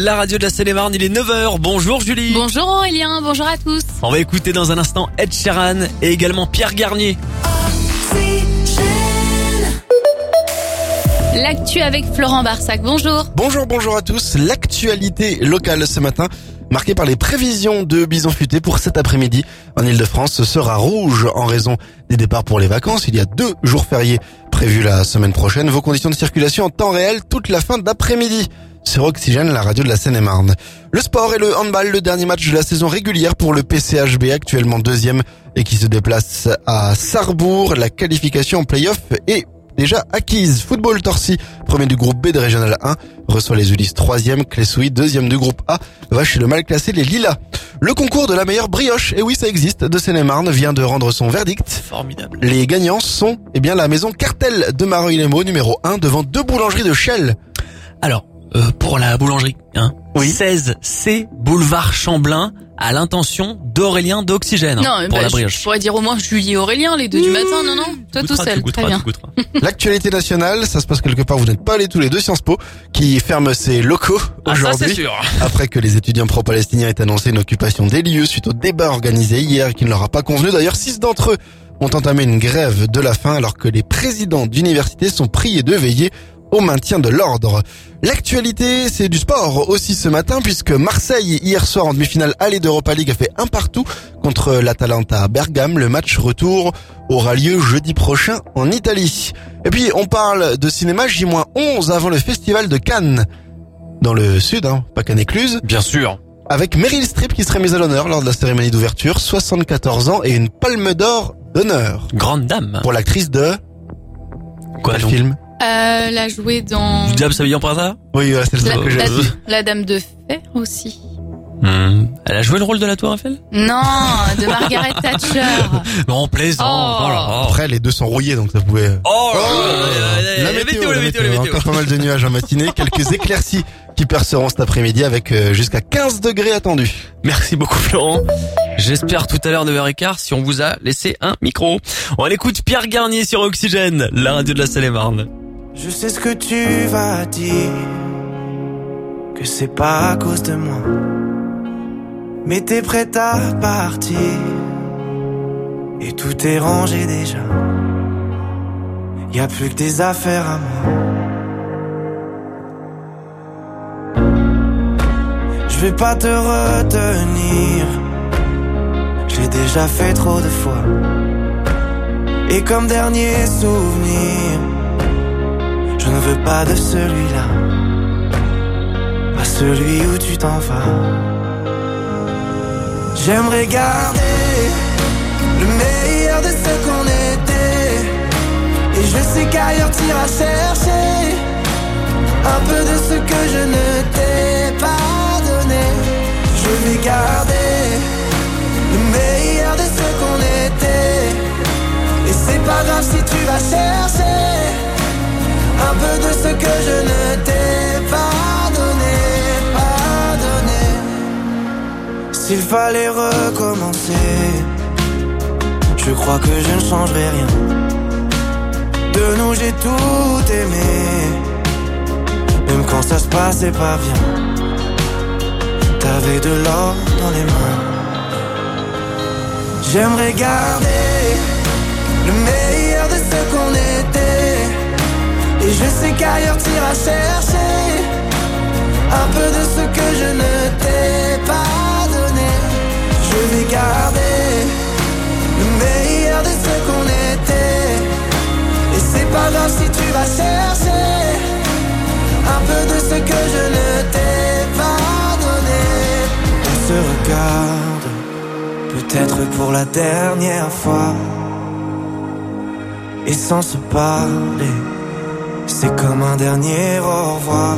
la radio de la Seine-et-Marne, il est 9h. Bonjour Julie. Bonjour Aurélien, bonjour à tous. On va écouter dans un instant Ed Sheeran et également Pierre Garnier. L'actu avec Florent Barsac, bonjour. Bonjour à tous. L'actualité locale ce matin, marquée par les prévisions de bison futé pour cet après-midi. En Ile-de-France, sera rouge en raison des départs pour les vacances. Il y a 2 jours fériés prévus la semaine prochaine. Vos conditions de circulation en temps réel toute la fin d'après-midi. Sur Oxygène, la radio de la Seine-et-Marne. Le sport et le handball, le dernier match de la saison régulière pour le PCHB, actuellement 2e et qui se déplace à Sarrebourg. La qualification en play-off est déjà acquise. Football Torcy, premier du groupe B de Régional 1, reçoit les Ulysses 3e, Clessouille 2e du groupe A, va chez le mal classé les Lilas. Le concours de la meilleure brioche, et oui ça existe, de Seine-et-Marne vient de rendre son verdict. Formidable. Les gagnants sont la maison Cartel de Mareuil-les-Maux, numéro 1, devant 2 boulangeries de Chelles. Alors, pour la boulangerie, Oui. 16C boulevard Chamblin, à l'intention d'Aurélien d'Oxygène. Pour la brioche. Je pourrais dire au moins Julie et Aurélien, les 2 du matin, non, toi tout seul, très bien. L'actualité nationale, ça se passe quelque part, vous n'êtes pas allés tous les deux, Sciences Po, qui ferme ses locaux aujourd'hui. Ça c'est sûr. Après que les étudiants pro-palestiniens aient annoncé une occupation des lieux suite au débat organisé hier qui ne leur a pas convenu. D'ailleurs, 6 d'entre eux ont entamé une grève de la faim alors que les présidents d'université sont priés de veiller au maintien de l'ordre. L'actualité, c'est du sport aussi ce matin puisque Marseille, hier soir en demi-finale allée d'Europa League, a fait 1-1 contre l'Atalanta à Bergame. Le match retour aura lieu jeudi prochain en Italie. Et puis, on parle de cinéma J-11 avant le festival de Cannes. Dans le sud, pas Cannes-Écluse. Bien sûr. Avec Meryl Streep qui serait mise à l'honneur lors de la cérémonie d'ouverture. 74 ans et une palme d'or d'honneur. Grande dame. Pour l'actrice de... Quoi Quel donc film? Elle a joué dans Du diable s'habille en hasard. Oui, c'est le seul que j'ai vu. la Dame de Fer aussi. Elle a joué le rôle de la Tour Eiffel? Non, de Margaret Thatcher. Non, plaisant. Oh. Après, les deux sont rouillés, donc ça pouvait... La météo. Encore pas mal de nuages en matinée. Quelques éclaircies qui perceront cet après-midi avec jusqu'à 15 degrés attendus. Merci beaucoup Florent. J'espère tout à l'heure 9h15 si on vous a laissé un micro. On écoute Pierre Garnier sur Oxygène, la radio de la Seine-et-Marne. Je sais ce que tu vas dire, que c'est pas à cause de moi, mais t'es prête à partir, et tout est rangé déjà. Y a plus que des affaires à moi. Je vais pas te retenir, j'ai déjà fait trop de fois. Et comme dernier souvenir, je ne veux pas de celui-là, pas celui où tu t'en vas. J'aimerais garder le meilleur de ce qu'on était, et je sais qu'ailleurs t'iras chercher un peu de ce que je ne t'ai pas donné. Je vais garder le meilleur de ce qu'on était, et c'est pas grave si tu vas chercher un peu de ce que je ne t'ai pas donné. S'il fallait recommencer, je crois que je ne changerais rien. De nous j'ai tout aimé, même quand ça se passait pas bien. T'avais de l'or dans les mains. J'aimerais garder le meilleur de ce qu'on était, et je sais qu'ailleurs t'iras chercher un peu de ce que je ne t'ai pas donné. Je vais garder le meilleur de ce qu'on était, et c'est pas grave si tu vas chercher un peu de ce que je ne t'ai pas donné. On se regarde, peut-être pour la dernière fois, et sans se parler, c'est comme un dernier au revoir.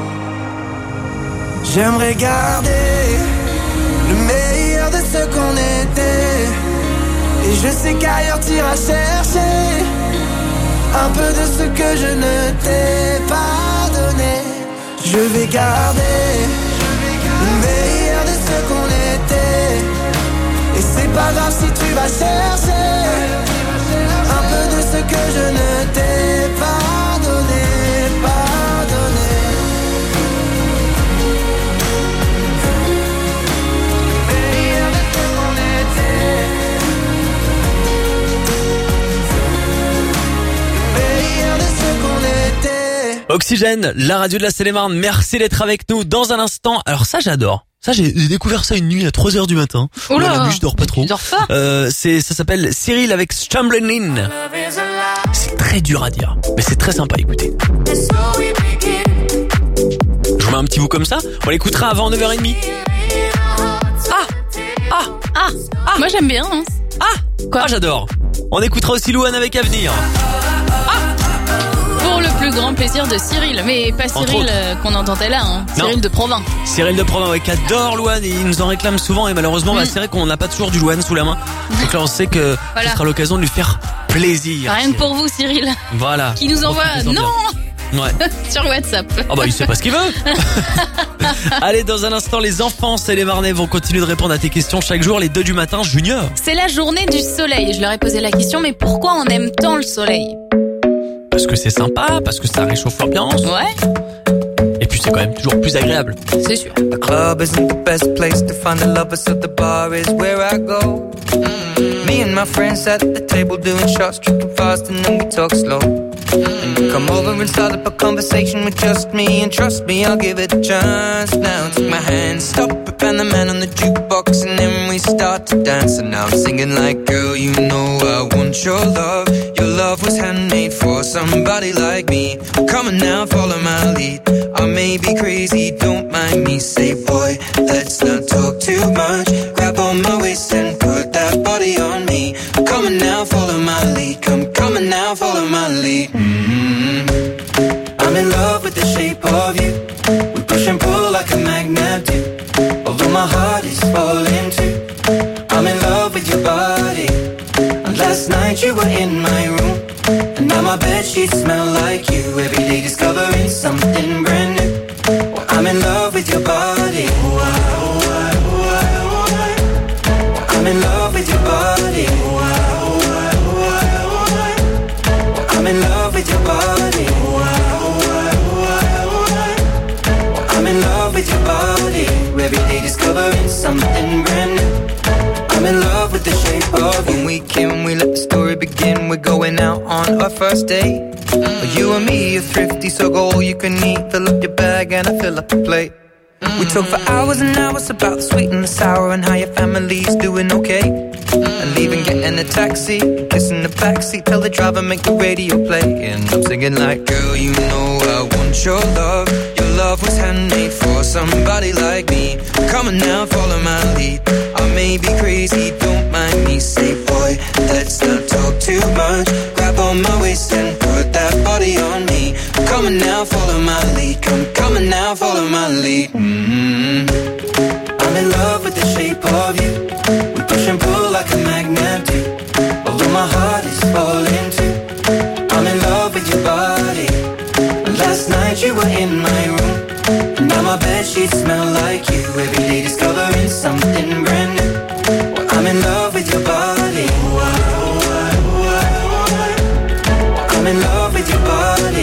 J'aimerais garder le meilleur de ce qu'on était, et je sais qu'ailleurs t'iras chercher un peu de ce que je ne t'ai pas donné. Je vais garder le meilleur de ce qu'on était, et c'est pas grave si tu vas chercher un peu de ce que je ne t'ai pas donné. Oxygène, la radio de la Seine-et-Marne. Merci d'être avec nous dans un instant. Alors ça, j'adore. Ça, j'ai découvert ça une nuit à 3h du matin. Oh là, la nuit, je dors pas trop. Tu dors pas? Ça s'appelle Cyril avec Stumbling In. C'est très dur à dire, mais c'est très sympa à écouter. Je vous mets un petit bout comme ça. On l'écoutera avant 9h30. Moi j'aime bien. Hein. Quoi? J'adore. On écoutera aussi Louane avec Avenir. Pour le plus grand plaisir de Cyril, mais pas Cyril qu'on entendait là, hein. Cyril de Provins. Cyril de Provins, ouais, qui adore Louane, et il nous en réclame souvent, et malheureusement, c'est vrai qu'on n'a pas toujours du Louane sous la main. Donc là, on sait que ce sera l'occasion de lui faire plaisir. Rien que pour vous, Cyril. Voilà. Qui nous envoie non ouais. sur WhatsApp. Il sait pas ce qu'il veut. Allez, dans un instant, les enfants, c'est les Marnais vont continuer de répondre à tes questions chaque jour, les 2 du matin, Junior. C'est la journée du soleil. Je leur ai posé la question, mais pourquoi on aime tant le soleil? Parce que c'est sympa, parce que ça réchauffe l'ambiance. Ouais. Et puis c'est quand même toujours plus agréable. C'est sûr. The club isn't the best place to find the lovers, so the bar is where I go. Me and my friends at the table doing shots, tripping fast, and then we talk slow. And you come over and start up a conversation with just me, and trust me, I'll give it a chance. Now take my hand, stop it, and the man on the jukebox, and then we start to dance. And now I'm singing like, girl, you know I want your love. Your love was handmade for somebody like me. Come on now, follow my lead. I may be crazy, don't mind me. Say, boy, let's not talk too much. Grab on my waist and put that body on me. Come on now, follow my lead. Come on now, follow my lead. I'm in love with the shape of you. We push and pull like a magnet do. Although my heart is falling too. I'm in love with your body. And last night you were in my room. And now my bedsheets smell like you. Every day discovering something brand new. Well, I'm in love with your body. I'm in love with your body. I'm in love with your body. I'm in love with your body. Every day discovering something brand new. I'm in love with the shape of you. When we came, we let the story begin. We're going out on our first date. You and me are thrifty, so go all you can eat. Fill up your bag and I fill up the plate. We talk for hours and hours about the sweet and the sour and how your family's doing okay. And leaving, getting a taxi, kissing the backseat, tell the driver make the radio play. And I'm singing like, girl, you know I want your love. Your love was handmade for somebody like me. Come on now, follow my lead. I may be crazy, don't mind me. Say, boy, let's not talk too much. Grab on my waist and put that body on me. Come on now, follow my lead. Come on now, follow my lead. I'm in love with the shape of you. We push and pull like a magnet do. Although my heart is falling too. I'm in love with your body. Last night you were in my room. And now my bedsheets smell like you. Every day discovering something brand new. Well, I'm in love with your body. I'm in love with your body.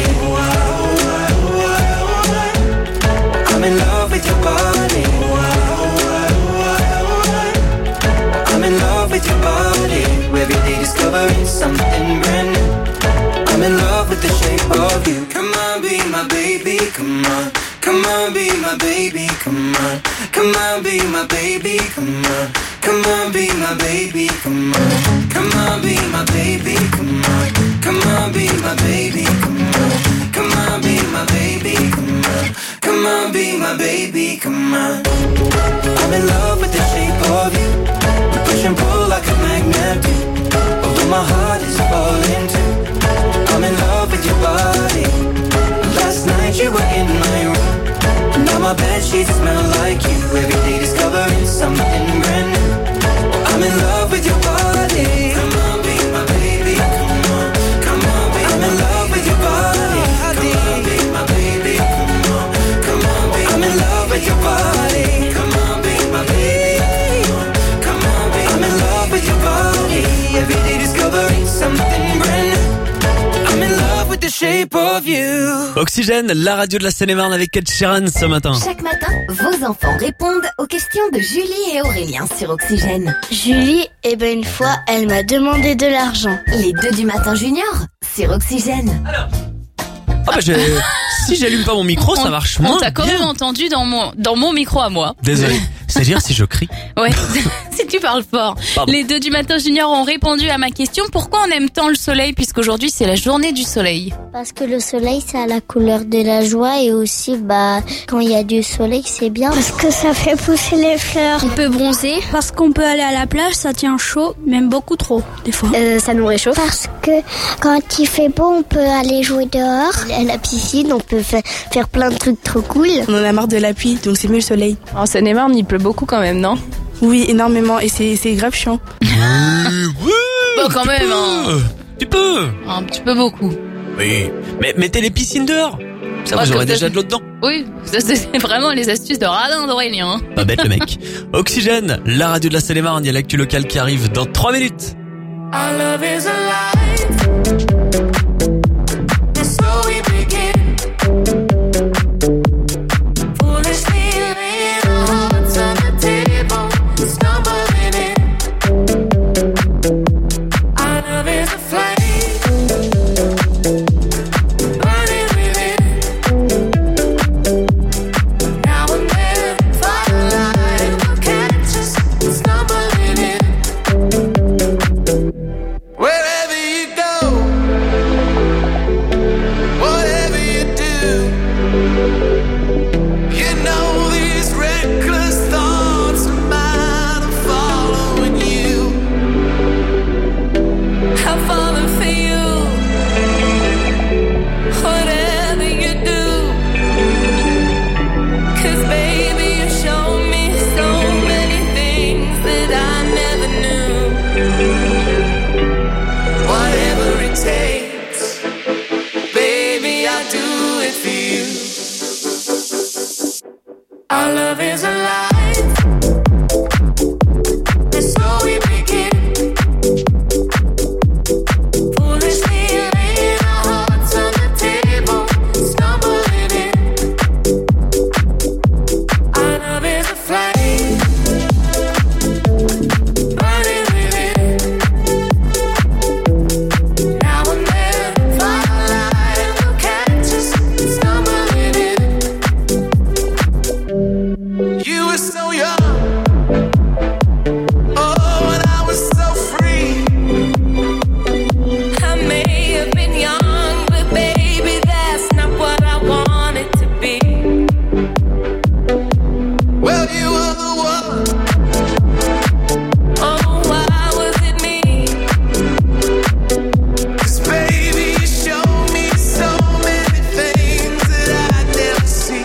I'm in love with your body. I'm in love with your body. Every day discovering something brand new. I'm in love with the shape of you. Come on, be my baby, come on. Come on, be my baby, come on. Come on, be my baby, come on. Come on, be my baby, come on. Come on, be my baby, come on. Come on, be my baby, come on. Come on, be my baby, come on. Come on, be my baby, come on. I'm in love with the shape of you. We push and pull like a magnet do. Although my heart is falling too. I'm in love with your body. Last night you were in my room. Now my bedsheets smell like you. Every day discovering something brand new. I'm in love with your body. Come on, be my baby. Come on, come on, be. I'm in love with your body. Come on, be my baby. Come on, come on, be. I'm in love with your body. Come on, be my baby. Come on, be. I'm in love with your body. Every day discovering something brand new. I'm in love with the shape of you. Oxygène, la radio de la Seine-et-Marne avec Ed Sheeran ce matin. Chaque matin, vos enfants répondent aux questions de Julie et Aurélien sur Oxygène. Julie, une fois, elle m'a demandé de l'argent. Les 2 du matin junior sur Oxygène. si j'allume pas mon micro, ça marche moins On t'a quand bien. même entendu dans mon micro à moi. Désolé. C'est-à-dire si je crie. Ouais, si tu parles fort. Pardon. Les 2 du matin junior ont répondu à ma question. Pourquoi on aime tant le soleil puisqu'aujourd'hui c'est la journée du soleil? Parce que le soleil, ça a la couleur de la joie et aussi, quand il y a du soleil, c'est bien. Parce que ça fait pousser les fleurs. On peut bronzer. Parce qu'on peut aller à la plage, ça tient chaud, même beaucoup trop, des fois. Ça nous réchauffe. Parce que quand il fait beau, on peut aller jouer dehors. À la piscine, on peut faire plein de trucs trop cool. On en a marre de la pluie, donc c'est mieux le soleil. En Seine-et-Marne, il pleut beaucoup quand même, non? Oui, énormément, et c'est grave chiant. Oui, Bon, quand même, hein. Tu peux. Un petit peu beaucoup. Oui. Mais mettez les piscines dehors. Ça, vous comme aurez ça, déjà de l'eau dedans. Oui, ça c'est vraiment les astuces de radin d'Aurélien. Hein. Pas bête le mec. Oxygène, la radio de la Seine-et-Marne. Il y a l'actu locale qui arrive dans 3 minutes. Our love is alive. And so we begin. Foolishly laying our hearts on the table, stumbling in. Our love is a flame, burning within. Now and then, firelight will catch us, stumbling in. Wherever you go, whatever you do, you know these reckless thoughts of mine are following you. I'm falling for you. Whatever you do, 'cause baby you show me so many things that I never knew. Whatever it takes, baby, I'll do it for you. Our love is alive, and so we begin. Foolishly laying our hearts on the table, stumbling in. Our love is a flame, burning within. Now and then, firelight will catch us, stumbling in. You were so young, oh, and I was so free. I may have been young, but baby, that's not what I wanted to be. Well, you were the one. Oh, why was it me? 'Cause baby, you showed me so many things that I'd never see.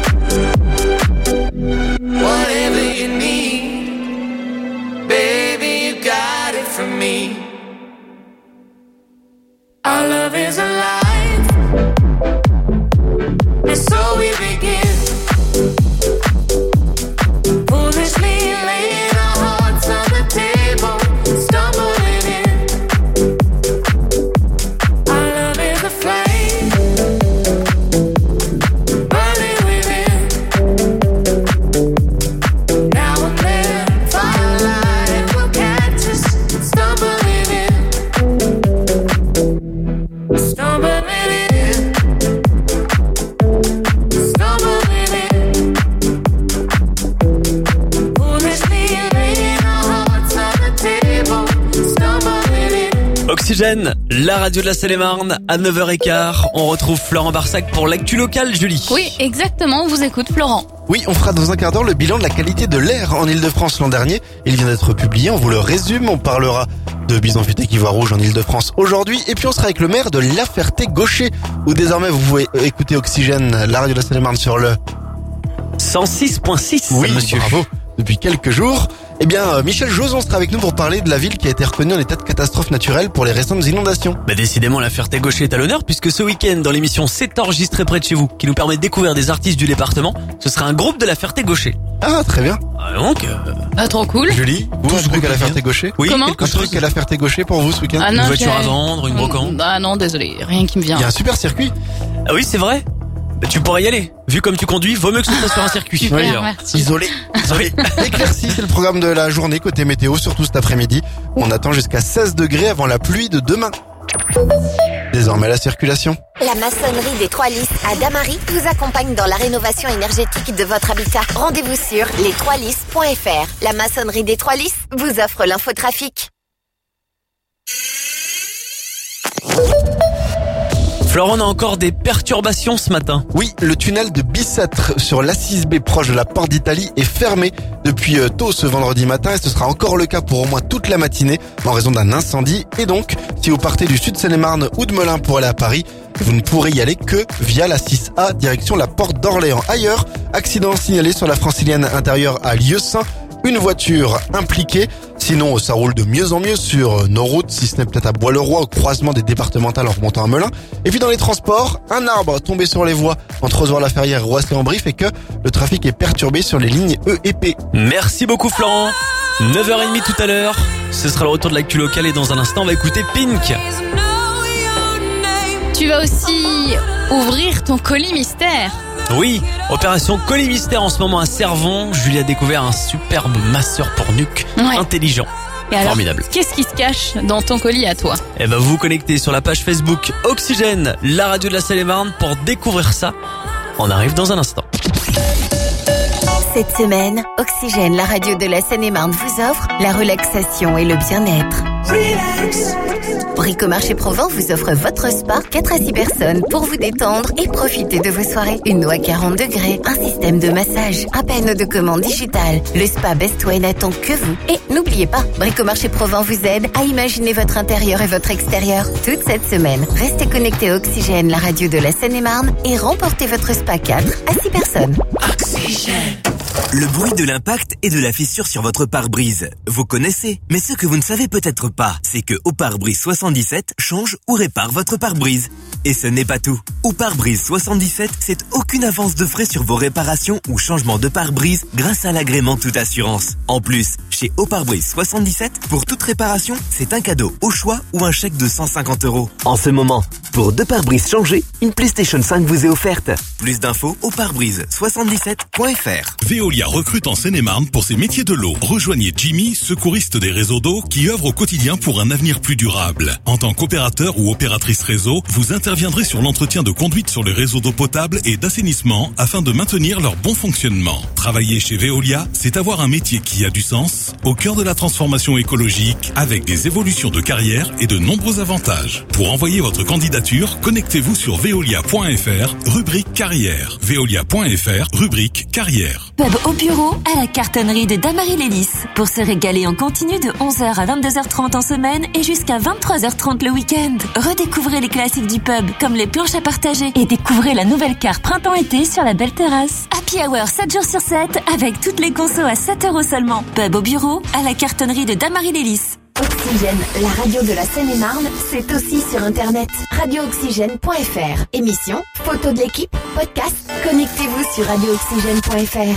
Whatever you need, baby, you got it from me. Our love is alive, and so we begin. Foolishly laying our hearts on the table, stumbling in. Our love is a flame, burning within. Now and then, firelight will catch us, stumbling in. Stumbling in. Stumbling in. Foolishly laying our hearts on the table, stumbling in. Oxygène, la radio de la Seine-et-Marne, à 9h15. On retrouve Florent Barsac pour l'actu locale, Julie. Oui, exactement, on vous écoute Florent. Oui, on fera dans un quart d'heure le bilan de la qualité de l'air en Ile-de-France l'an dernier. Il vient d'être publié, on vous le résume. On parlera de bison futé qui voit rouge en Ile-de-France aujourd'hui. Et puis on sera avec le maire de La Ferté-Gaucher, où désormais vous pouvez écouter Oxygène, la radio de la Seine-et-Marne sur le 106.6, Oui, monsieur. bravo. Depuis quelques jours. Eh bien, Michel Joson sera avec nous pour parler de la ville qui a été reconnue en état de catastrophe naturelle pour les récentes inondations. Bah décidément, la Ferté-Gaucher est à l'honneur puisque ce week-end, dans l'émission C'est enregistré près de chez vous, qui nous permet de découvrir des artistes du département, ce sera un groupe de la Ferté-Gaucher. Ah, très bien. Ah, donc, Ah, trop cool. Julie, Vous, un truc à la bien. Ferté-Gaucher? Oui, Comment quelque Un truc chose. à la Ferté-Gaucher pour vous ce week-end? Ah non, Une voiture j'ai- à vendre, une brocante. Ah non, désolé, rien qui me vient. Il y a un super circuit. Ah oui, c'est vrai. Bah, tu pourrais y aller. Vu comme tu conduis, vaut mieux que ce soit sur un circuit. Super, D'ailleurs. merci. Isolé. Éclairci, c'est le programme de la journée côté météo, surtout cet après-midi. On attend jusqu'à 16 degrés avant la pluie de demain. Désormais la circulation. La maçonnerie des Trois Lys à Damary vous accompagne dans la rénovation énergétique de votre habitat. Rendez-vous sur les3lys.fr. La maçonnerie des Trois Lys vous offre l'infotrafic. Florent, on a encore des perturbations ce matin. Oui, le tunnel de Bicêtre sur l'A6B proche de la Porte d'Italie est fermé depuis tôt ce vendredi matin et ce sera encore le cas pour au moins toute la matinée en raison d'un incendie. Et donc, si vous partez du sud Seine-et-Marne ou de Melun pour aller à Paris, vous ne pourrez y aller que via la 6A direction la Porte d'Orléans. Ailleurs, accident signalé sur la francilienne intérieure à Lieusaint. Une voiture impliquée. Sinon, ça roule de mieux en mieux sur nos routes, si ce n'est peut-être à Bois-le-Roi, au croisement des départementales en remontant à Melun. Et puis dans les transports, un arbre tombé sur les voies entre Ozoir-la-Ferrière et Roissy-en-Brie fait que le trafic est perturbé sur les lignes E et P. Merci beaucoup Florent. 9h30 tout à l'heure. Ce sera le retour de l'actu locale et dans un instant, on va écouter Pink. Tu vas aussi ouvrir ton colis mystère. Oui, opération colis mystère en ce moment à Cervon. Julie a découvert un superbe masseur pour nuque, intelligent. Et alors, formidable. Qu'est-ce qui se cache dans ton colis à toi? Eh ben, vous vous connectez sur la page Facebook Oxygène, la radio de la Seine-et-Marne pour découvrir ça. On arrive dans un instant. Cette semaine, Oxygène, la radio de la Seine-et-Marne vous offre la relaxation et le bien-être. Relax. Bricomarché Provence vous offre votre spa 4 à 6 personnes pour vous détendre et profiter de vos soirées. Une eau à 40 degrés, un système de massage, un panneau de commande digital. Le spa Best Way n'attend que vous. Et n'oubliez pas, Bricomarché Provence vous aide à imaginer votre intérieur et votre extérieur toute cette semaine. Restez connectés à Oxygène, la radio de la Seine-et-Marne et remportez votre spa 4 à 6 personnes. Oxygène. Le bruit de l'impact et de la fissure sur votre pare-brise. Vous connaissez, mais ce que vous ne savez peut-être pas, c'est que Au Pare-Brise 77 change ou répare votre pare-brise. Et ce n'est pas tout. Au Pare-Brise 77, c'est aucune avance de frais sur vos réparations ou changements de pare-brise grâce à l'agrément toute assurance. En plus, chez Au Pare-Brise 77, pour toute réparation, c'est un cadeau au choix ou un chèque de 150 €. En ce moment, pour 2 pare-brises changés, une PlayStation 5 vous est offerte. Plus d'infos au pare-brise77.fr. Veolia recrute en Seine-et-Marne pour ses métiers de l'eau. Rejoignez Jimmy, secouriste des réseaux d'eau, qui œuvre au quotidien pour un avenir plus durable. En tant qu'opérateur ou opératrice réseau, vous interviendrez sur l'entretien de conduite sur les réseaux d'eau potable et d'assainissement afin de maintenir leur bon fonctionnement. Travailler chez Veolia, c'est avoir un métier qui a du sens, au cœur de la transformation écologique, avec des évolutions de carrière et de nombreux avantages. Pour envoyer votre candidature, connectez-vous sur veolia.fr, rubrique carrière. Veolia.fr, rubrique carrière. Pub au bureau à la cartonnerie de Damary-les-Lys. Pour se régaler en continu de 11h à 22h30 en semaine et jusqu'à 23h30 le week-end. Redécouvrez les classiques du pub comme les planches à partager et découvrez la nouvelle carte printemps-été sur la belle terrasse. Happy Hour 7 jours sur 7 avec toutes les consos à 7 € seulement. Pub au bureau à la cartonnerie de Damary-les-Lys. Oxygène, la radio de la Seine-et-Marne, c'est aussi sur internet. radiooxygène.fr. Émission, photos de l'équipe, podcast. Connectez-vous sur radiooxygène.fr.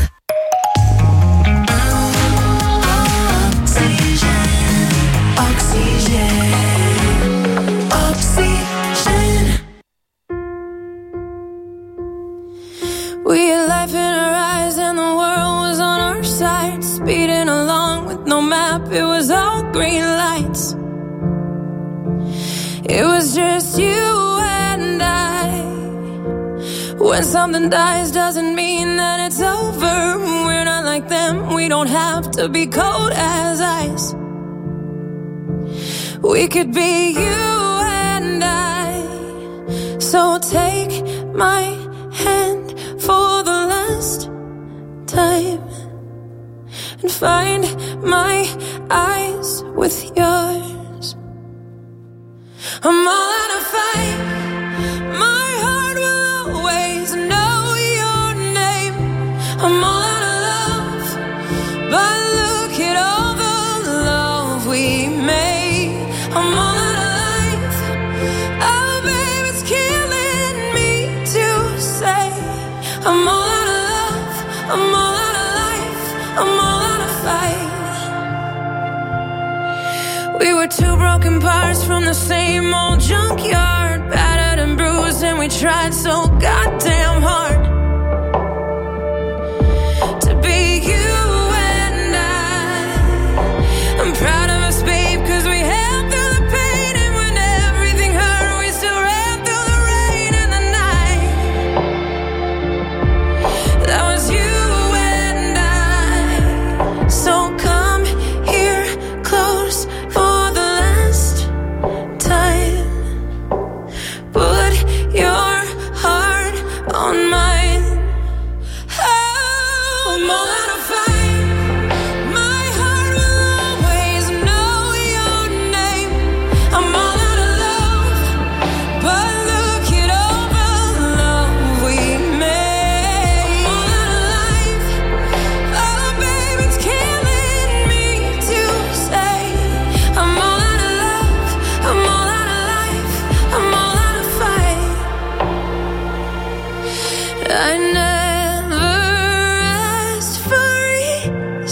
We had life in our eyes and the world was on our side. Speeding along with no map, it was all green lights. It was just you and I. When something dies doesn't mean that it's over. We're not like them, we don't have to be cold as ice. We could be you and I. So take my hand for the last time and find my eyes with yours. I'm all out of fight. My heart will always know your name. I'm all out of love, but look at all the love we made. I'm all out of life. Oh, babe, it's killing me to say I'm all out of love, I'm all out of life, I'm all out of fight. We were two broken parts from the same old junkyard, battered and bruised, and we tried so goddamn hard to be you and I. I'm proud of us, babe, 'cause we held through the pain, and when everything hurt, we still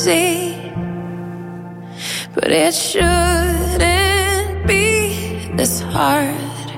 easy, but it shouldn't be this hard.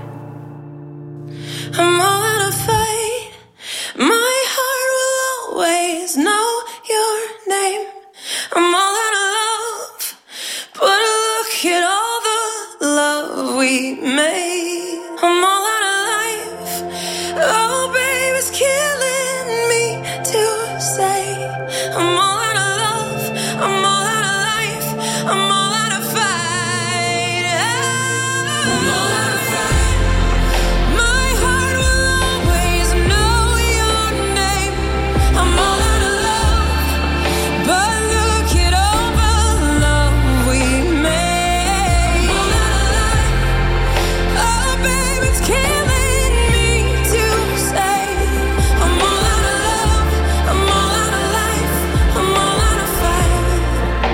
I'm all out of fight. My heart will always know your name. I'm all out of love, but look at all the love we made. I'm all out of life. Oh, babe, it's killing me to say. I'm all out of love. I'm all out of life. I'm all out of fight. I'm all out of fight. My heart will always know your name. I'm all out of love, but look at all the love we made. I'm all out of life. Oh, babe, it's killing me to say. I'm all out of love. I'm all out of life. I'm all out of fight.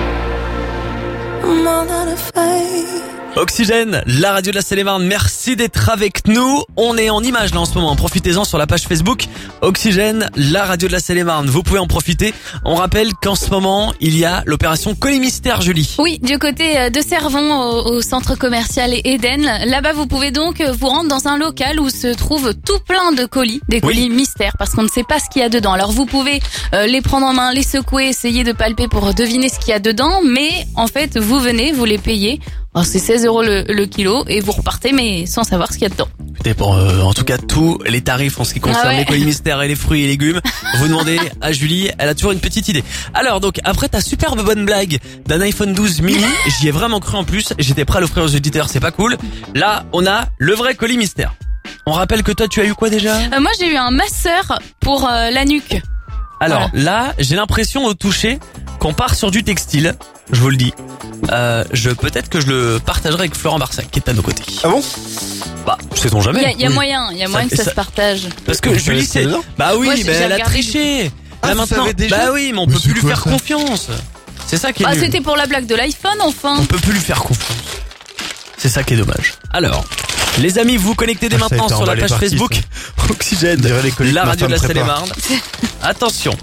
I'm all out of fight. Oxygène, la radio de la Seine-et-Marne, merci d'être avec nous. On est en images là en ce moment, profitez-en sur la page Facebook Oxygène, la radio de la Seine-et-Marne. Vous pouvez en profiter. On rappelle qu'en ce moment, il y a l'opération Colis Mystère, Julie. Oui, du côté de Servon, au centre commercial Eden. Là-bas, vous pouvez donc vous rendre dans un local où se trouve tout plein de colis, des colis mystères, parce qu'on ne sait pas ce qu'il y a dedans. Alors vous pouvez les prendre en main, les secouer, essayer de palper pour deviner ce qu'il y a dedans, mais en fait, vous venez, vous les payez. Alors c'est 16 € le kilo et vous repartez mais sans savoir ce qu'il y a dedans. Écoutez, pour en tout cas tous les tarifs en ce qui concerne les colis mystères et les fruits et légumes, vous demandez à Julie, elle a toujours une petite idée. Alors donc après ta superbe bonne blague d'un iPhone 12 mini, j'y ai vraiment cru en plus, j'étais prêt à l'offrir aux auditeurs, c'est pas cool. Là on a le vrai colis mystère. On rappelle que toi tu as eu quoi déjà ? Moi j'ai eu un masseur pour la nuque. Alors là j'ai l'impression au toucher qu'on part sur du textile, je vous le dis. Peut-être que je le partagerai avec Florent Barsac qui est à nos côtés. Ah bon ? Bah, sait-on jamais. Il y a moyen que ça se partage. Parce que Julie c'est bah oui, mais elle a triché. Là maintenant, bah oui, mais on peut plus lui faire confiance. C'est ça qui est nul. C'était pour la blague de l'iPhone enfin. On peut plus lui faire confiance. C'est ça qui est dommage. Alors, les amis, vous connectez dès maintenant sur la page Facebook Oxygène, la radio de la Seine-et-Marne. Attention.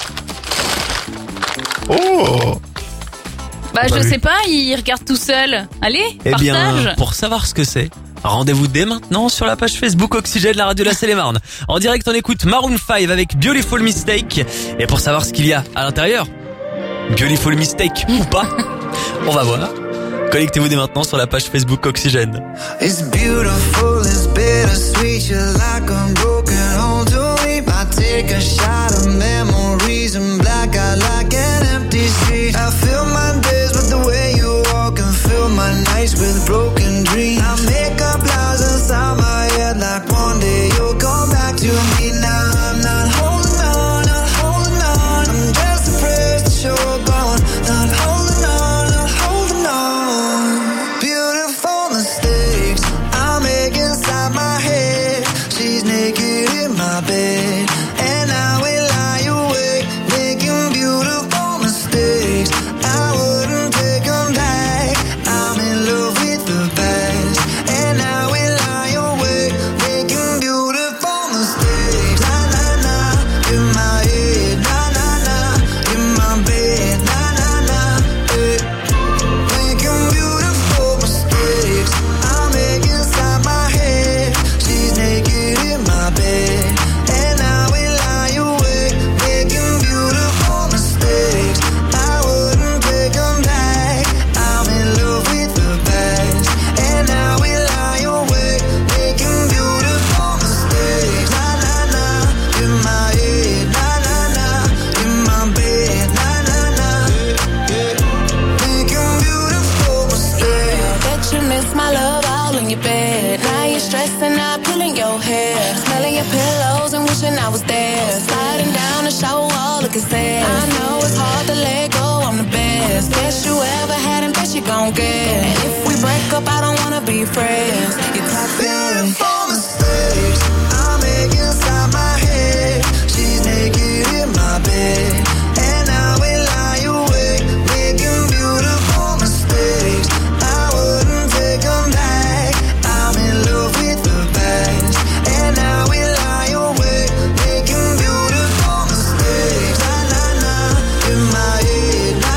Oh. Bah je sais pas, il regarde tout seul. Allez, partage. Bien, pour savoir ce que c'est, rendez-vous dès maintenant sur la page Facebook Oxygène, la radio de la Seine-et-Marne. En direct, on écoute Maroon 5 avec Beautiful Mistake. Et pour savoir ce qu'il y a à l'intérieur, Beautiful Mistake ou pas, on va voir. Connectez-vous dès maintenant sur la page Facebook Oxygène. It's beautiful, it's bittersweet, you're like a broken home to me. I take a shot of memories and black out like an empty street. I fill my days with the way you walk and fill my nights with broken dreams. I make up lies inside my head like one day you'll come back to me. Now I'm not holding on, not holding on. I'm just afraid that you're gone. Not holding on, not holding on. Beautiful mistakes I make inside my head. She's naked in my bed and I will lie awake making beautiful mistakes. I wouldn't take them back. I'm in love with the past and I will lie awake making beautiful mistakes. Na na na in my head, na na na in my bed, na na na making beautiful mistakes. I make inside my head. She's naked in my bed and I will lie awake making beautiful mistakes. I wouldn't take them back. I'm in love with the past and I will lie awake making beautiful mistakes. Na na na in my head, na na na in my bed, na na na making beautiful mistakes. Bet you miss my love all in your bed. Now you're stressing out, pulling your hair, smelling your pillows and wishing I was there. Sliding down the shower wall, looking sad. I know it's hard to let go, I'm the best. Best you ever had and best you gon' get. And if we break up, I don't wanna be friends. You're toxic. Beautiful mistakes I make inside my head. She's naked in my bed and I will lie awake making beautiful mistakes. I wouldn't take them back. I'm in love with the past and I will lie awake making beautiful mistakes. Na na na in my head, na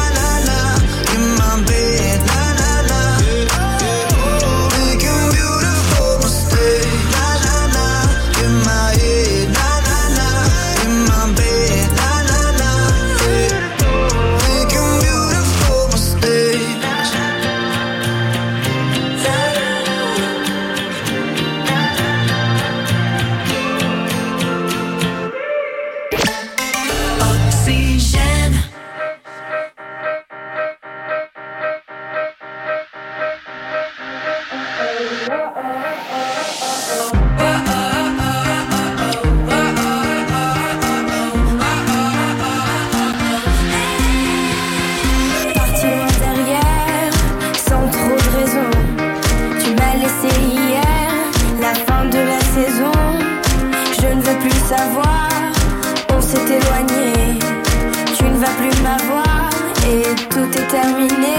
et tout est terminé.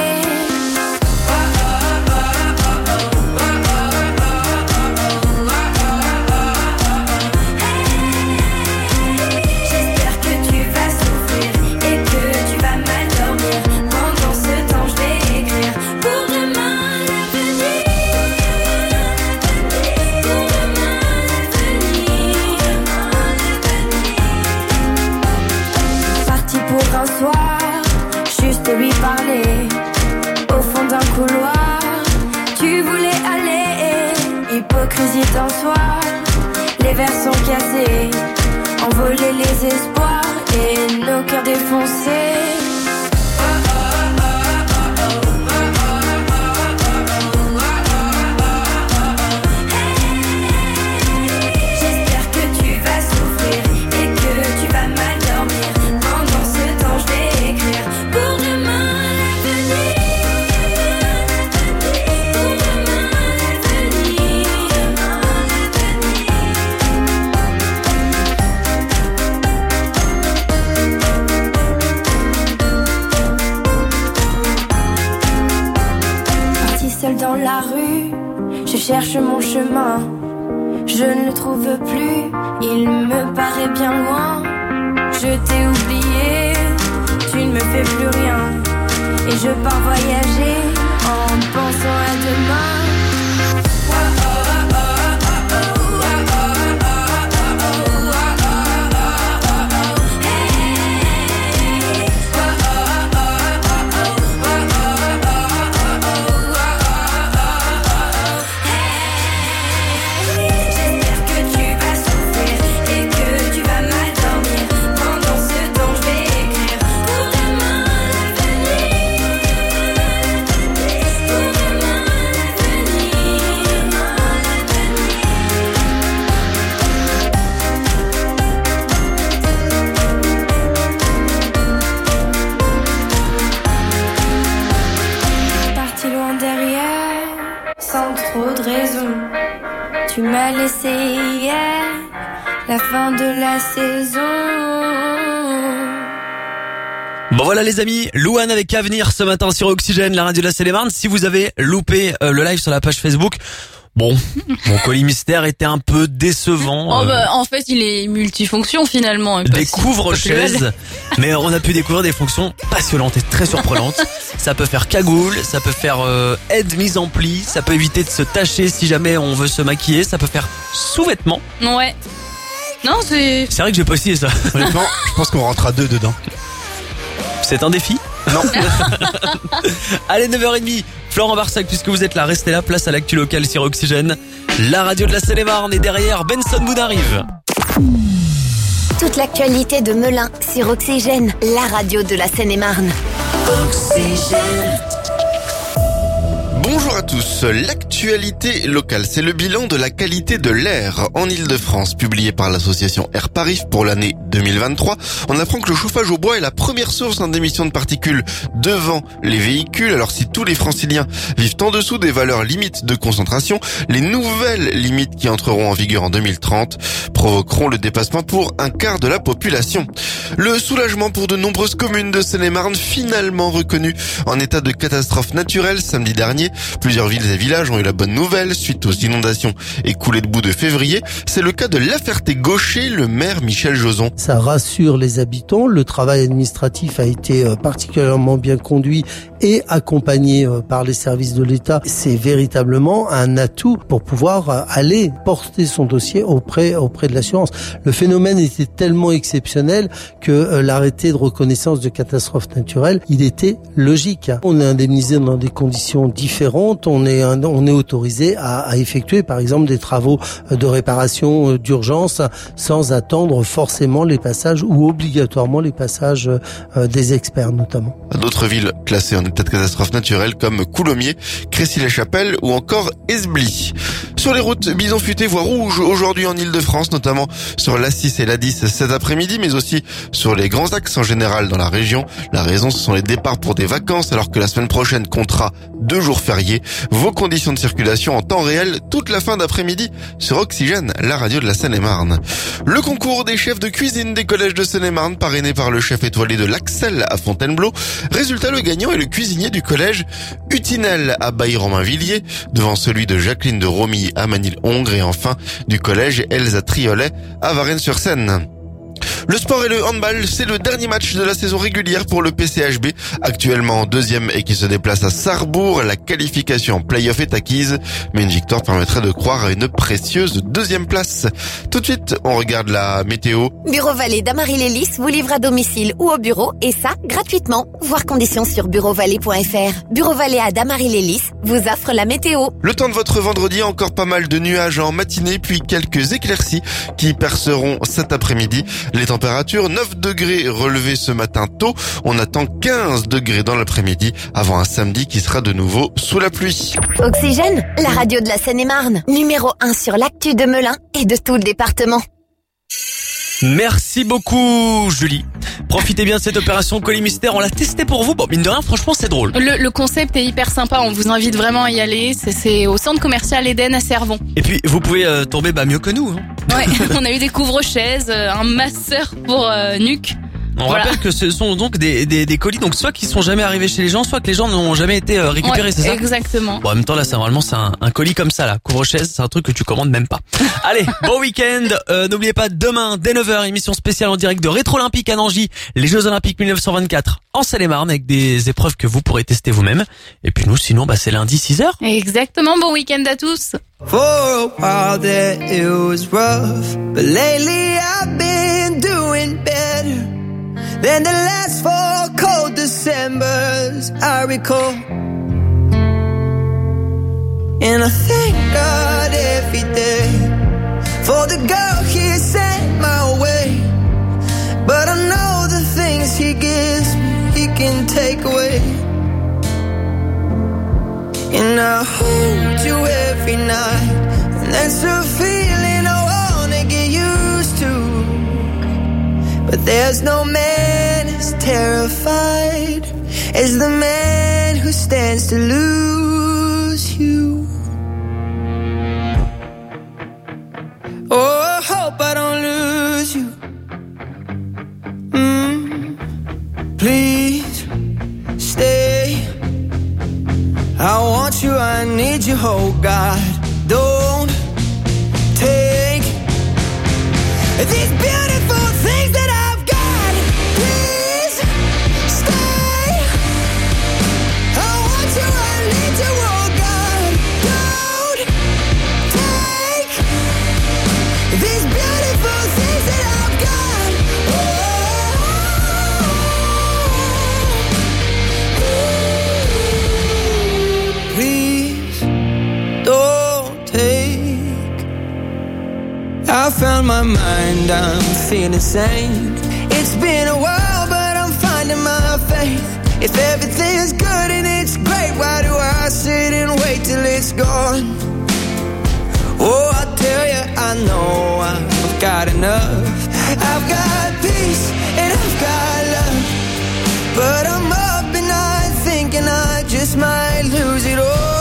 Lui parler au fond d'un couloir. Tu voulais aller, hypocrisie en soi. Les verres sont cassés, envoler les espoirs et nos cœurs défoncés. Seul dans la rue, je cherche mon chemin. Je ne le trouve plus, il me paraît bien loin. Je t'ai oublié, tu ne me fais plus rien. Et je pars voyager en pensant à demain. Tu m'as laissé hier, la fin de la saison. Bon voilà les amis, Louane avec Avenir ce matin sur Oxygène, la radio de la Seine-et-Marne. Si vous avez loupé le live sur la page Facebook, bon, mon colis mystère était un peu décevant. Oh bah, en fait, il est multifonction finalement. Découvre-chaise, mais on a pu découvrir des fonctions passionnantes et très surprenantes. Ça peut faire cagoule, ça peut faire aide mise en pli, ça peut éviter de se tacher si jamais on veut se maquiller, ça peut faire sous-vêtements. Ouais. Non, c'est vrai que j'ai pas essayé ça. Honnêtement, je pense qu'on rentrera 2 dedans. C'est un défi? Non. Allez, 9h30. Florent Barsac, puisque vous êtes là, restez là, place à l'actu locale sur Oxygène. La radio de la Seine-et-Marne est derrière, Benson Boone arrive. Toute l'actualité de Melun sur Oxygène, la radio de la Seine-et-Marne. Oxygène. Bonjour à tous. L'actualité locale, c'est le bilan de la qualité de l'air en Ile-de-France, publié par l'association Air Paris pour l'année 2023. On apprend que le chauffage au bois est la première source d'émissions de particules devant les véhicules. Alors si tous les franciliens vivent en dessous des valeurs limites de concentration, les nouvelles limites qui entreront en vigueur en 2030 provoqueront le dépassement pour un quart de la population. Le soulagement pour de nombreuses communes de Seine-et-Marne, finalement reconnues en état de catastrophe naturelle samedi dernier. Plusieurs villes et villages ont eu la bonne nouvelle suite aux inondations et coulées de boue de février. C'est le cas de La Ferté-Gaucher, le maire Michel Joson. Ça rassure les habitants. Le travail administratif a été particulièrement bien conduit et accompagné par les services de l'État. C'est véritablement un atout pour pouvoir aller porter son dossier auprès de l'assurance. Le phénomène était tellement exceptionnel que l'arrêté de reconnaissance de catastrophe naturelle, il était logique. On est indemnisé dans des conditions différentes. On est autorisé à effectuer, par exemple, des travaux de réparation d'urgence sans attendre forcément les passages ou obligatoirement les passages des experts notamment. D'autres villes classées en état de catastrophe naturelle comme Coulommiers, Crécy-les-Chapelles ou encore Esbly. Sur les routes, Bison Futé voie rouge aujourd'hui en Ile-de-France, notamment sur l'A6 et l'A10 cet après-midi, mais aussi sur les grands axes en général dans la région. La raison, ce sont les départs pour des vacances, alors que la semaine prochaine comptera 2 jours fériés. Vos conditions de circulation circulation en temps réel toute la fin d'après-midi sur Oxygène, la radio de la Seine-et-Marne. Le concours des chefs de cuisine des collèges de Seine-et-Marne, parrainé par le chef étoilé de l'Axel à Fontainebleau. Résultat, le gagnant est le cuisinier du collège Utinel à Bailly-Romainvilliers, devant celui de Jacqueline de Romilly à Manille-Hongre et enfin du collège Elsa Triolet à Varennes-sur-Seine. Le sport et le handball, c'est le dernier match de la saison régulière pour le PCHB, actuellement en deuxième et qui se déplace à Sarrebourg. La qualification en play-off est acquise, mais une victoire permettrait de croire à une précieuse deuxième place. Tout de suite, on regarde la météo. Bureau Vallée d'Amarie-Lélis vous livre à domicile ou au bureau, et ça, gratuitement. Voir conditions sur bureauvalais.fr. Bureau Vallée à Damarie-Lélis vous offre la météo. Le temps de votre vendredi, encore pas mal de nuages en matinée, puis quelques éclaircies qui perceront cet après-midi. Les températures, 9 degrés relevés ce matin tôt. On attend 15 degrés dans l'après-midi avant un samedi qui sera de nouveau sous la pluie. Oxygène, la radio de la Seine-et-Marne. Numéro 1 sur l'actu de Melun et de tout le département. Merci beaucoup, Julie. Profitez bien de cette opération colis mystère. On l'a testé pour vous. Bon, mine de rien, franchement, c'est drôle. Le concept est hyper sympa. On vous invite vraiment à y aller. C'est au centre commercial Eden à Servon. Et puis, vous pouvez tomber mieux que nous. Hein. Ouais, on a eu des couvre-chaises, un masseur pour nuque. On rappelle que ce sont donc des colis, donc soit qui sont jamais arrivés chez les gens, soit que les gens n'ont jamais été récupérés, ouais, c'est ça? Exactement. Bon, en même temps, là, normalement, c'est un colis comme ça, là. Couvre-chaise, c'est un truc que tu commandes même pas. Allez, bon week-end. N'oubliez pas, demain, dès 9h, émission spéciale en direct de Rétro Olympique à Nangy, les Jeux Olympiques 1924 en Seine-et-Marne, avec des épreuves que vous pourrez tester vous-même. Et puis nous, sinon, c'est lundi 6h. Exactement, bon week-end à tous. For a while there it was rough, but lately I've been doing better than the last 4 cold Decembers I recall. And I thank God every day for the girl He sent my way. But I know the things He gives me, He can take away. And I hold you every night, and that's a feeling I wanna get used to. But there's no man as terrified as the man who stands to lose you. Oh, I hope I don't lose you. Please stay. I want you, I need you, oh God. Don't take these beautiful things that I've got. Please stay. I want you, I need you, oh God. Don't take these beautiful things that I've got. Please don't take. I found my mind, I'm feeling sane. It's been a while, but I'm finding my faith. If everything's good and it's great, why do I sit and wait till it's gone? Oh, I tell you, I know I've got enough. I've got peace and I've got love, but I'm up at night thinking I just might lose it all.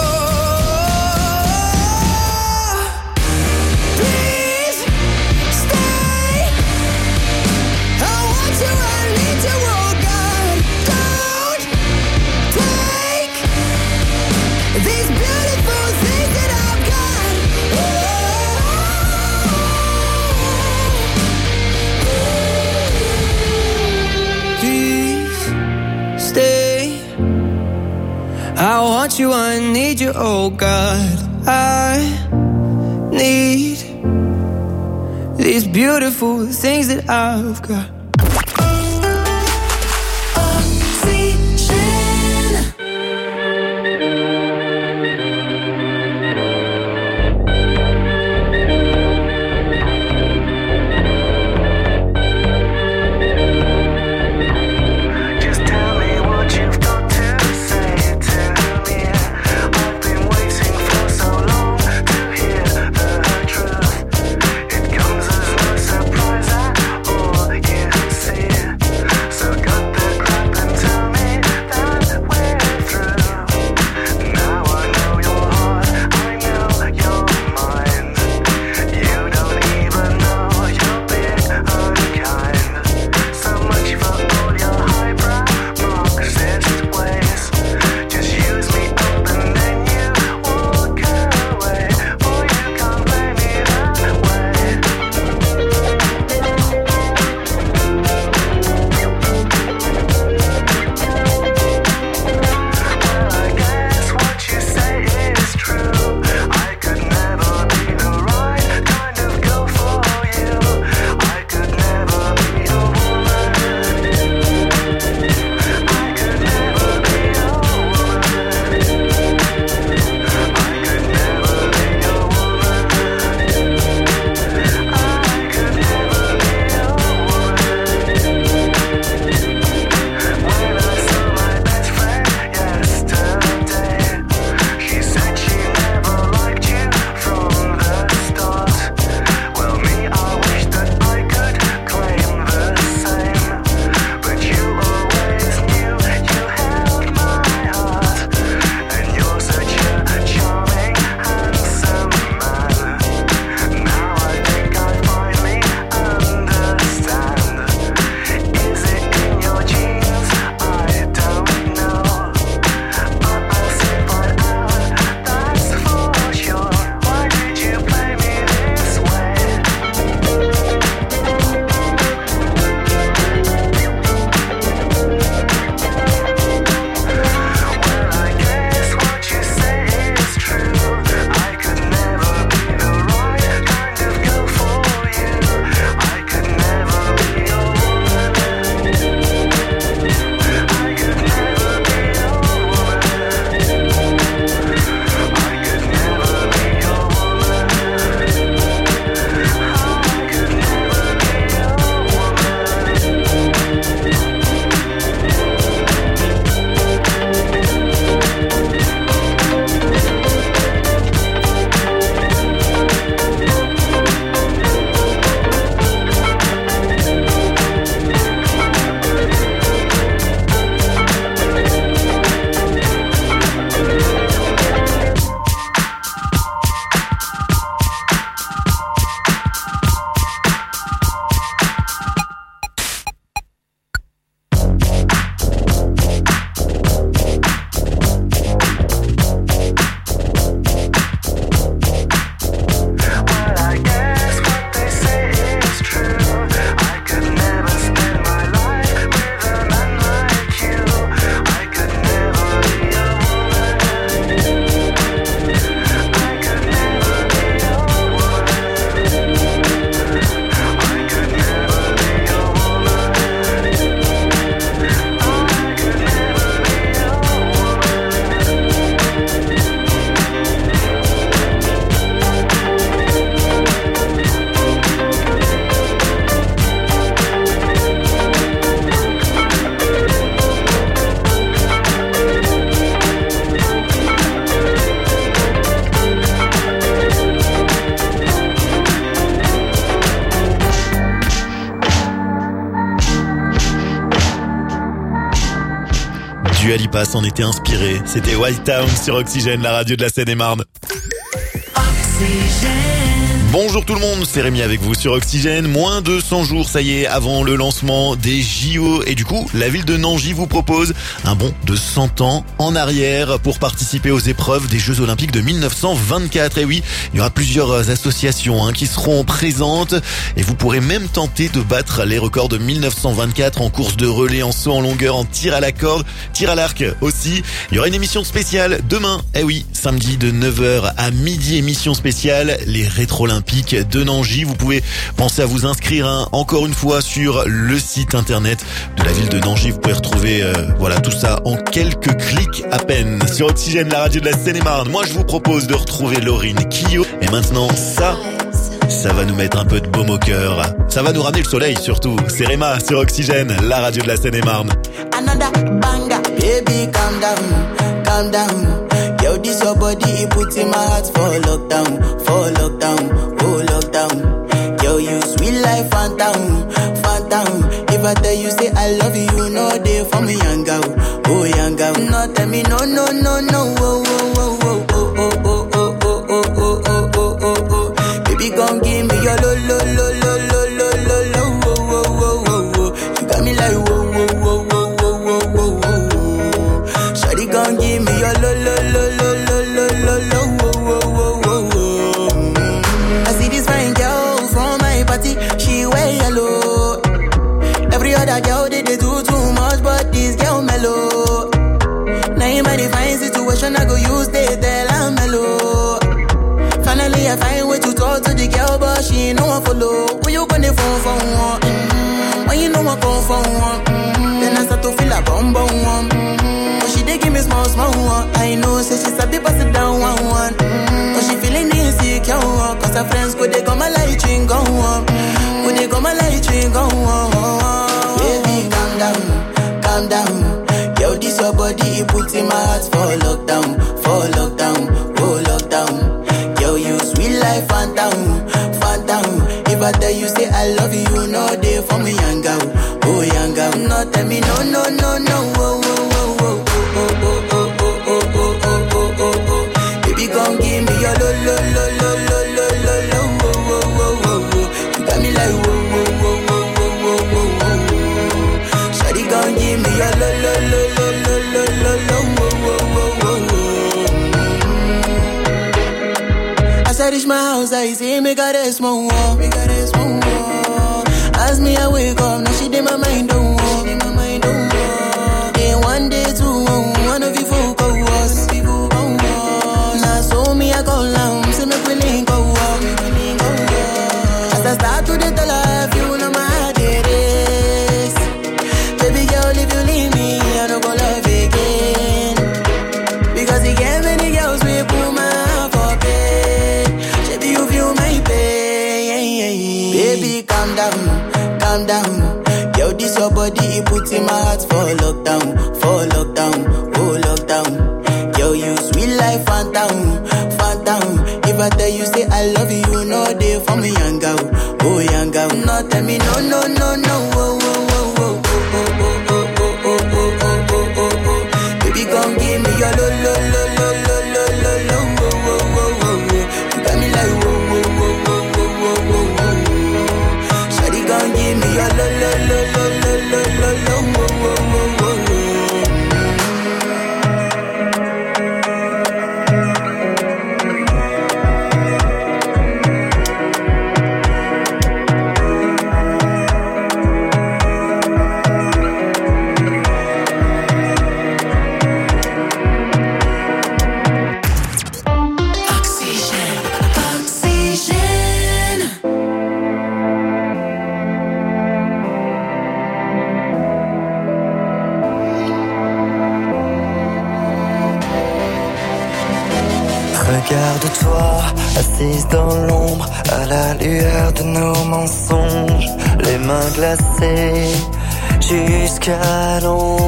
Please stay. I want you, I need you, oh God. Don't take these beautiful things that I've got. Please stay. I want you, I need you, oh God. I need these beautiful things that I've got. Surprise, oh yeah. Dua Lipa s'en était inspiré. C'était Wild Town sur Oxygène, la radio de la Seine-et-Marne. Bonjour tout le monde, c'est Rémi avec vous sur Oxygène. Moins de 100 jours, ça y est, avant le lancement des JO. Et du coup, la ville de Nangis vous propose un bond de 100 ans en arrière pour participer aux épreuves des Jeux Olympiques de 1924. Et oui, il y aura plusieurs associations qui seront présentes. Et vous pourrez même tenter de battre les records de 1924 en course de relais, en saut en longueur, en tir à la corde, tir à l'arc aussi. Il y aura une émission spéciale demain. Eh oui, samedi de 9h à midi, émission spéciale, les rétro-olympiques de Nangis. Vous pouvez penser à vous inscrire encore une fois sur le site internet de la ville de Nangis. Vous pouvez retrouver tout ça en quelques clics à peine sur Oxygène, la radio de la Seine-et-Marne. Moi je vous propose de retrouver Laurine Kyo. Et maintenant ça va nous mettre un peu de baume au cœur. Ça va nous ramener le soleil surtout. C'est Réma sur Oxygène, la radio de la Seine-et-Marne. Another banger, baby calm down, calm down. Yo, this your body, it puts in my heart for lockdown, oh lockdown. Yo, you sweet life, phantom, phantom. If I tell you say I love you, no day for me, young girl, oh young girl. No tell me no, no, no, no, oh, oh, oh, oh, oh, oh, oh, oh, oh, oh, oh, oh, oh, oh. Baby, gon' give me your lo, lo, lo, lo, lo, lo, lo, lo, oh, oh, oh, oh, oh. You got me like whoa, whoa, whoa, whoa, whoa, whoa, whoa, whoa. Shawty gon' give me your lo, lo, lo, lo, lo, lo, lo, lo, whoa, whoa, whoa, whoa. I see this fine girl from my party, she wear yellow. Every other girl they do too much, but this girl mellow. Now in my divine situation, I go use they tell I'm mellow. Finally I find way to talk to the girl, but she ain't no one follow. When you gonna phone for one? When you know I come for one? Then I start to feel a bum bum one. But she dey give me small small one. I know say she's a bit pass it down one. But she feeling insecure, cause her friends go they come my light ring go on. Go they come my light ring go on. Baby calm down, calm down. Yo, this your body, it puts in my heart for lockdown, oh lockdown. Yo, you sweet life, phantom, phantom. If I tell you say I love you, no day for me, young girl, oh young girl. No tell me no, no, no, no, oh, oh, oh, oh, oh, oh, oh, oh, oh, oh, oh, oh, oh, oh. Baby, gon' give me your lo, lo, lo, lo, lo, lo, lo, lo, oh, oh, oh, oh, oh. You got me like whoa, whoa, whoa, whoa, whoa, whoa, whoa, whoa. Shawty gon' give me your lo, lo, lo, lo, lo, lo, lo, lo, oh, oh, oh, oh, oh. As I reach my house, I see me got a small wall, me got a small wall. As me I wake up, now she did my mind don't walk, Day one, day two, one of you folk go us. Now so me I go down, say me we link go walk. As I start to the tell her, you know my heart it is. Baby girl, if you leave me, I don't go love again. Because you get many girls we put my heart for pain. Baby, you feel my pain. Baby, calm down, calm down. Yo, this your body, it puts in my heart for lockdown, oh lockdown. Yo, you sweet life, phantom, phantom. If I tell you say I love you, no day for me, young girl, oh young girl. No tell me no, no, no, no, oh, oh, oh, oh, oh, oh, oh, oh, oh, oh, oh, oh, oh. Baby, gon' give me your lo, lo, lo, lo, lo, lo, lo, lo, oh, oh, oh, oh, oh. You got me like whoa, whoa, whoa, whoa, whoa, whoa, whoa, whoa. Shawty gon' give me your lo, lo, lo, lo, lo, lo, lo, lo, oh, oh, oh, oh, oh. Regarde-toi, assise dans l'ombre, à la lueur de nos mensonges, les mains glacées jusqu'à l'ombre.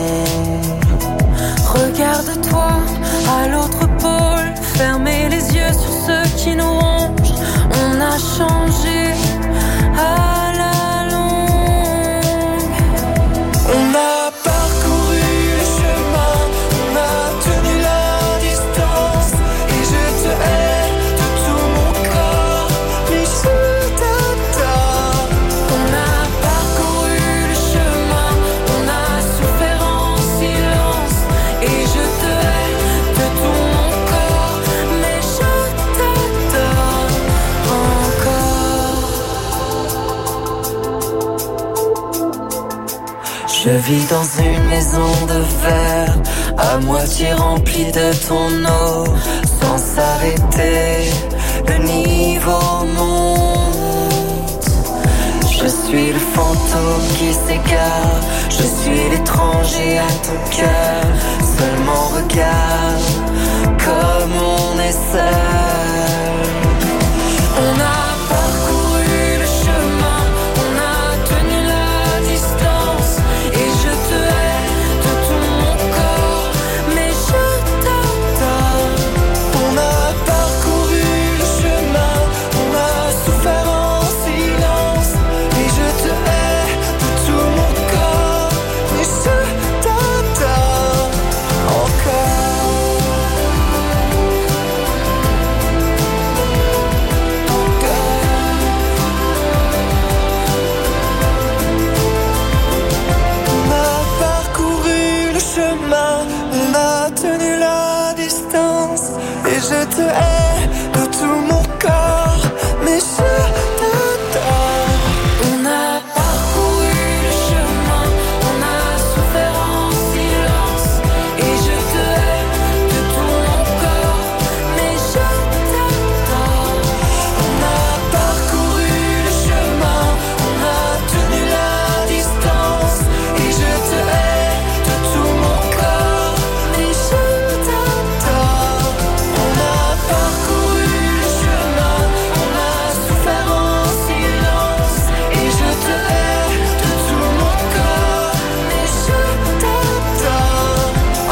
Regarde-toi, à l'autre pôle, fermez les yeux sur ceux qui nous rongent. On a changé à la longue. On a parcouru le chemin Je vis dans une maison de verre, à moitié remplie de ton eau, sans s'arrêter, le niveau monte. Je suis le fantôme qui s'égare, je suis l'étranger à ton cœur. Seulement regarde comme on est seul. On a parcouru le chemin, on a tenu la distance, et je te hais de tout mon corps, mais je t'adore. On a parcouru le chemin, on a souffert en silence, et je te hais de tout mon corps, mais je t'adore encore. On a tenu la distance, et je te hais de tout mon corps, mais je t'adore. On a parcouru le chemin, on a souffert en silence, et je te hais de tout mon corps, mais je t'adore. On a parcouru le chemin, on a tenu la distance, et je te hais de tout mon corps, mais je t'adore. On a parcouru le chemin, on a souffert en silence, et je te hais de tout mon corps, mais je t'adore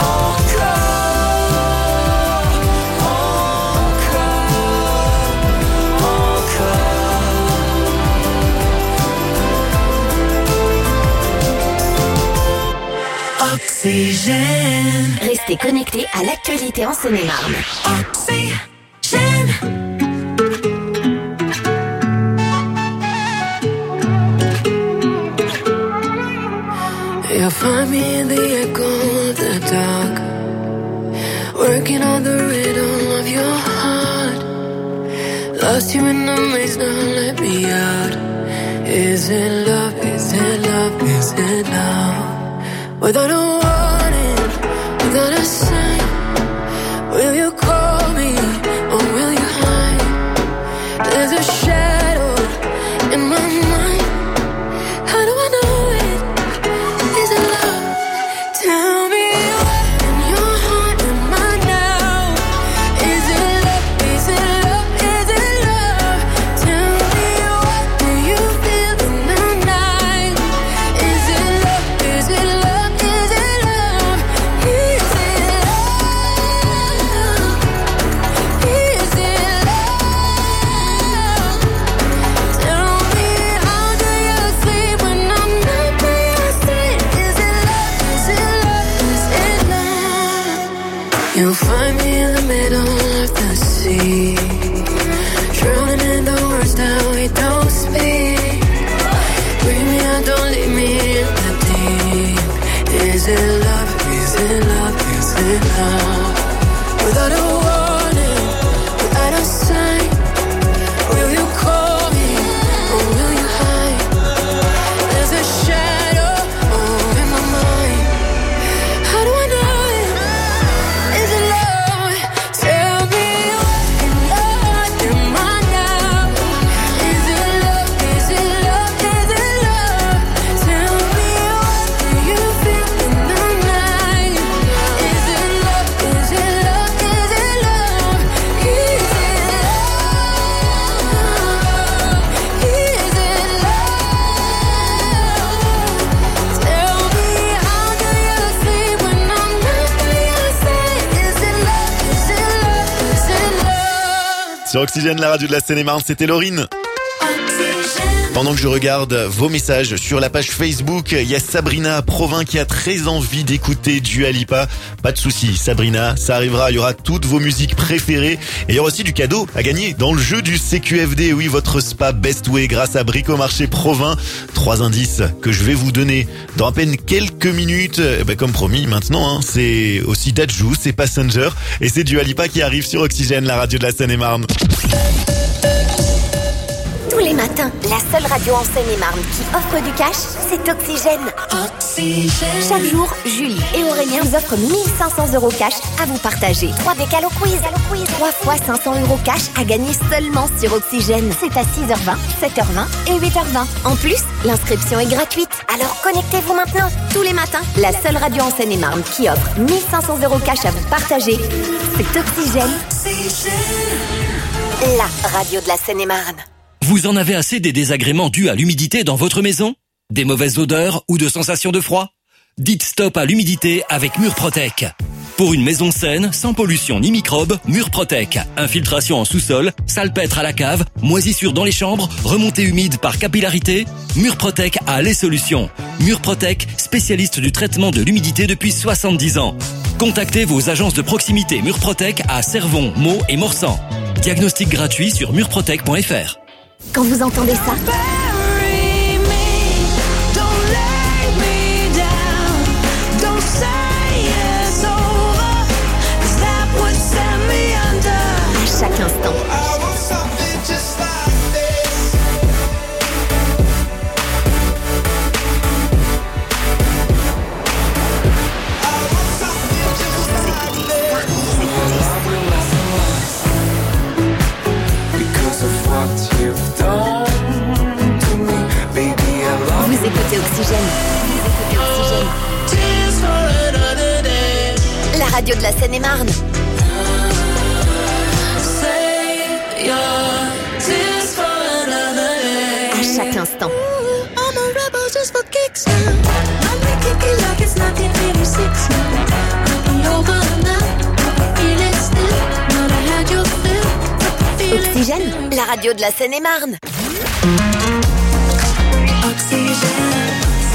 encore. Oxygène. Restez connectés à l'actualité en Seine-et-Marne. Oxygène. You'll find me in the echo of the dark, working on the rhythm of your heart. Lost you in the maze, now let me out. Is it love? Is it love? Is it love? Without a warning, without a sign, will you call me or will you hide? There's a shadow in my mind. How do I know it? Is it love? Tell me what in your heart am I now? Is it love? Is it love? Is it love? Tell me what do you feel in the night? Is it love? Is it love? Is it love? Is it love? Is it love? Tell me how do you sleep when I'm not by your side? Is it love? Is it love? Is it love? You'll find me in the middle of the sea, drowning in the words that we don't speak. Bring me out, don't leave me in the deep. Is it love? Is it love? Is it love? Without a warning, without a sign, will you call me or will you hide? There's a shadow in my mind. How do I know it? Is it love? Tell me what in your heart am I now? Is it love? Is it love? Is it love? Tell me what do you feel in the night? Is it love? Is it love? Is it love? Is it love? Is it love? Tell me how do you sleep when I'm not by your side? Is it love? Is it love? Is it love? Sur Oxygène, la radio de la Seine-et-Marne, c'était Laurine. Pendant que je regarde vos messages sur la page Facebook, il y a Sabrina Provin qui a très envie d'écouter Dua Lipa. Pas de souci, Sabrina, ça arrivera, il y aura toutes vos musiques préférées et il y aura aussi du cadeau à gagner dans le jeu du CQFD. Oui, votre spa Best Way grâce à Bricomarché Provin. 3 indices que je vais vous donner dans à peine quelques minutes. Comme promis, maintenant, c'est aussi Dadju, c'est Passenger et c'est Dua Lipa qui arrive sur Oxygène, la radio de la Seine-et-Marne. Tous les matins, la seule radio en Seine-et-Marne qui offre du cash, c'est Oxygène. Chaque jour, Julie et Aurélien vous offrent 1500 € cash à vous partager. 3 décales au quiz. 3 fois 500 € cash à gagner seulement sur Oxygène. C'est à 6h20, 7h20 et 8h20. En plus, l'inscription est gratuite. Alors connectez-vous maintenant. Tous les matins, la seule radio en Seine-et-Marne qui offre 1500 € cash à vous partager, c'est Oxygène. La radio de la Seine-et-Marne. Vous en avez assez des désagréments dus à l'humidité dans votre maison? Des mauvaises odeurs ou de sensations de froid? Dites stop à l'humidité avec Murprotec. Pour une maison saine, sans pollution ni microbes, Murprotec. Infiltration en sous-sol, salpêtre à la cave, moisissure dans les chambres, remontée humide par capillarité. Murprotec a les solutions. Murprotec, spécialiste du traitement de l'humidité depuis 70 ans. Contactez vos agences de proximité Murprotec à Cervon, Meaux et Morsan. Diagnostic gratuit sur murprotec.fr. Quand vous entendez ça, à chaque instant. Vous écoutez Oxygène. La radio de la Seine-et-Marne. À chaque instant. Oxygène, la radio de la Seine-et-Marne. Oxygène.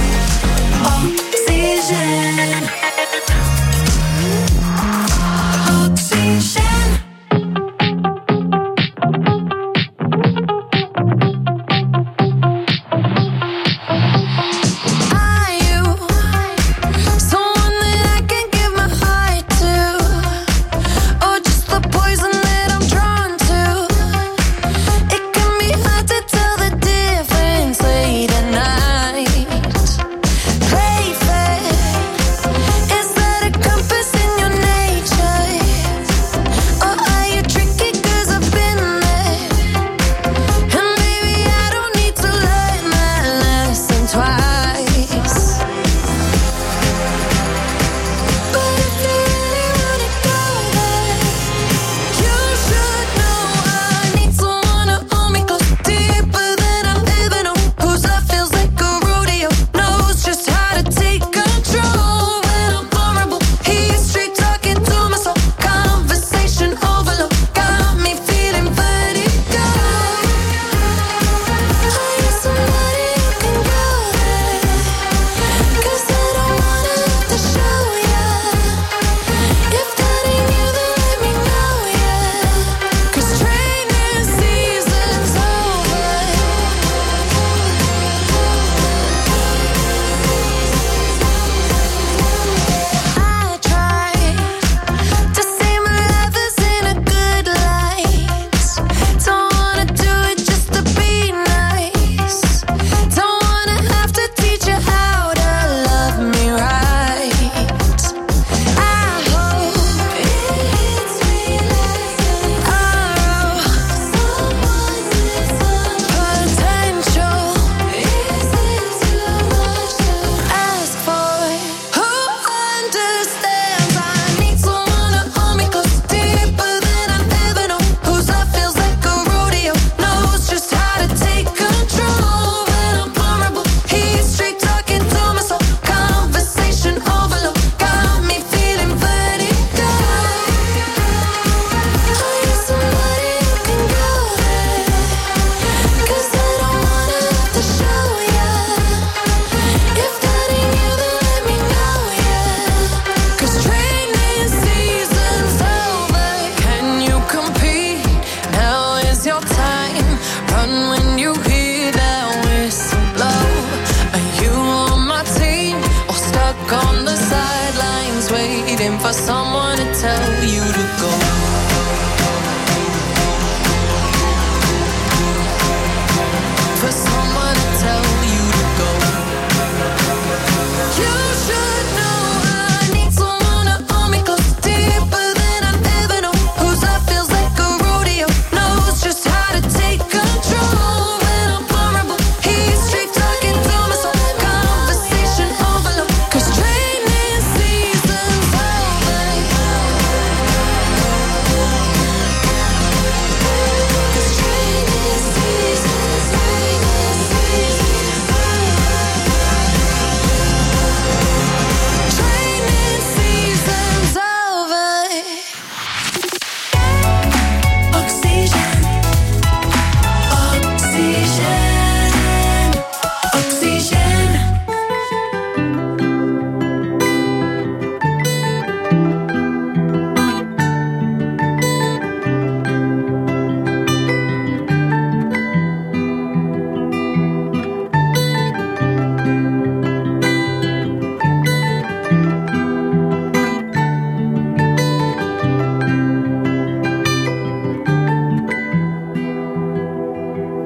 for someone to tell you to go.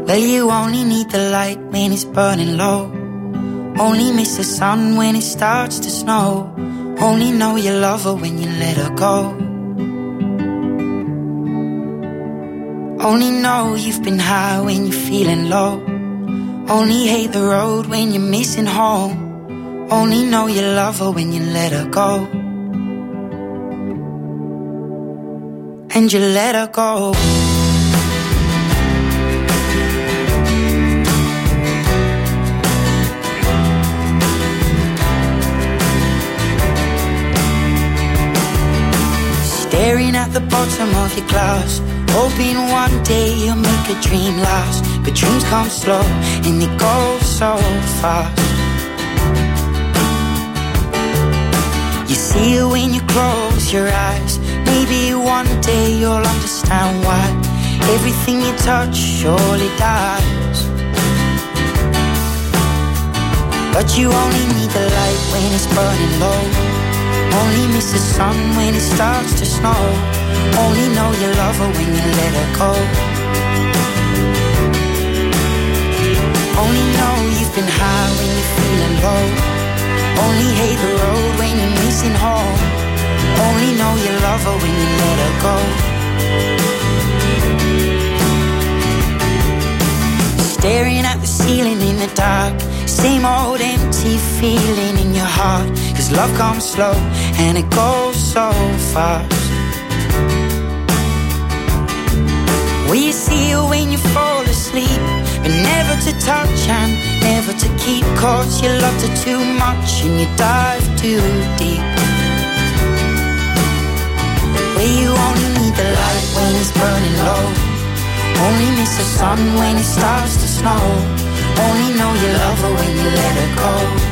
Well, you only need the light when it's burning low. Only miss the sun when it starts to snow. Only know you love her when you let her go. Only know you've been high when you're feeling low. Only hate the road when you're missing home. Only know you love her when you let her go. And you let her go. Staring at the bottom of your glass, hoping one day you'll make a dream last. But dreams come slow and they go so fast. You see it when you close your eyes. Maybe one day you'll understand why everything you touch surely dies. But you only need the light when it's burning low. Only miss the sun when it starts to snow. Only know you love her when you let her go. Only know you've been high when you're feeling low. Only hate the road when you're missing home. Only know you love her when you let her go. Staring at the ceiling in the dark, same old empty feeling in your heart. Cause love comes slow and it goes so fast. Will you see her when you fall asleep, but never to touch and never to keep? Cause you loved her too much and you dive too deep. Where you only need the light when it's burning low. Only miss the sun when it starts to snow. Only know you love her when you let her go.